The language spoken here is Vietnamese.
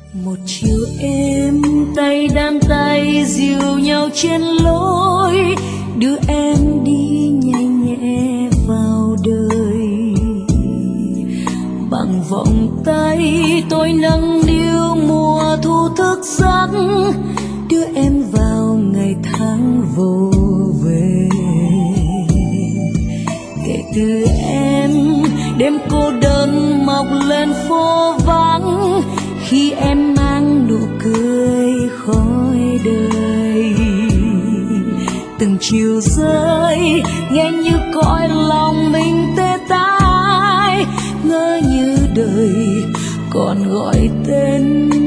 Một chiều êm tay đang tay dìu nhau trên lối, đưa em đi nhanh nhẹ vào đời. Bằng vòng tay tôi nâng niu mùa thu thức giấc, đưa em vào ngày tháng vô về. Kể từ em đêm cô đơn mọc lên phố vắng, khi em mang nụ cười khói đời. Từng chiều rơi nghe như cõi lòng mình tê tái, ngỡ như đời còn gọi tên